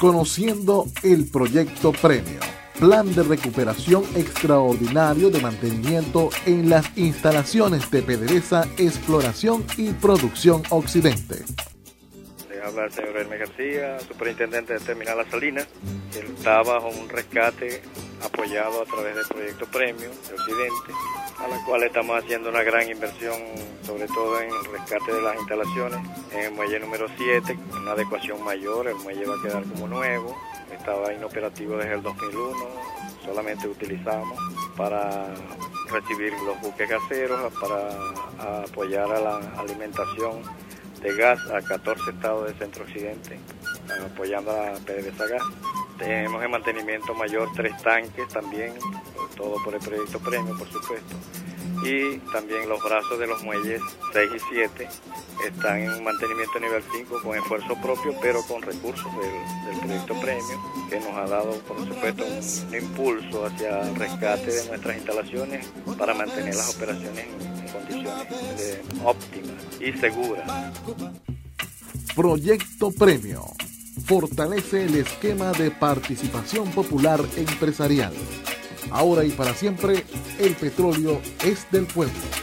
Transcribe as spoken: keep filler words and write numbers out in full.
Conociendo el proyecto Premio, plan de recuperación extraordinario de mantenimiento en las instalaciones de PDVSA Exploración y Producción Occidente. Le habla el señor Hermes García, superintendente de Terminal Las Salinas. Él está bajo un rescate apoyado a través del proyecto Premio de Occidente, a la cual estamos haciendo una gran inversión, sobre todo en el rescate de las instalaciones. En el muelle número siete, una adecuación mayor, el muelle va a quedar como nuevo. Estaba inoperativo desde el dos mil uno, solamente utilizamos para recibir los buques gaseros, para apoyar a la alimentación de gas a catorce estados del centro occidente, apoyando a PDVSA Gas. Tenemos en mantenimiento mayor tres tanques también, todo por el proyecto Premio, por supuesto. Y también los brazos de los muelles seis y siete están en mantenimiento nivel cinco con esfuerzo propio, pero con recursos del, del proyecto Premio, que nos ha dado, por supuesto, un, un impulso hacia el rescate de nuestras instalaciones para mantener las operaciones en, en condiciones de, óptimas y seguras. Proyecto Premio fortalece el esquema de participación popular empresarial. Ahora y para siempre, el petróleo es del pueblo.